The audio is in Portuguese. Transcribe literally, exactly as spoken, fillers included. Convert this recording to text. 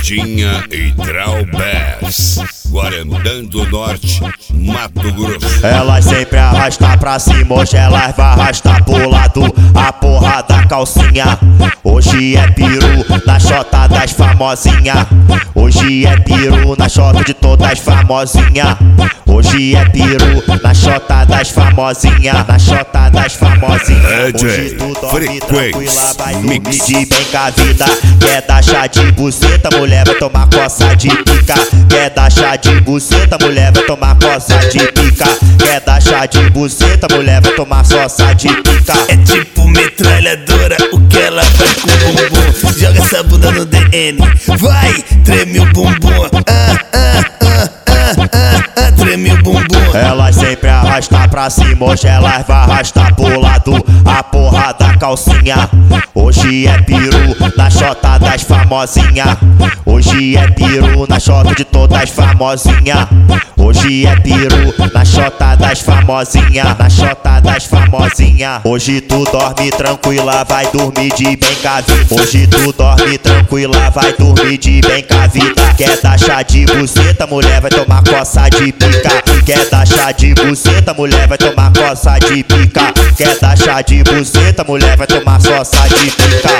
Verdinha e Traubés, Guarantã do Norte, Mato Grosso. Elas sempre arrastam pra cima, hoje elas vai arrastar pro lado a porra da calcinha. Hoje é peru na chota das famosinha. Hoje é peru na chota de todas famosinha. Hoje é peru na chota das famosinha. Na chota das famosinha. Hoje tu dorme tranquila, vai dormir de bem com a vida. Quer dar chá de buceta, mulher vai tomar coça de pica. Quer dar chá de buceta, mulher vai tomar coça de pica. Quer dar chá de buceta, mulher vai tomar coça de pica. É tipo metralhadora, o que ela faz com o bumbum. Joga essa bunda no D N, vai, treme o bumbum. Ah, ah, ah, ah, ah, ah, treme o bumbum. Elas sempre arrastam pra cima, hoje elas vai arrastar pro lado a porra da calcinha. Hoje é peru na chota das famosinha. Hoje é peru na chota de todas famosinha. Hoje é peru na chota das famosinha. Na chota das famosinha. Hoje tu dorme tranquila, vai dormir de bem com a vida. Hoje tu dorme tranquila, vai dormir de bem com a vida. Quer dar chá de buceta, mulher vai tomar coça de pica. Quer dar chá de buceta, mulher vai tomar coça de pica. Quer dar chá de buceta, mulher vai tomar coça de pica.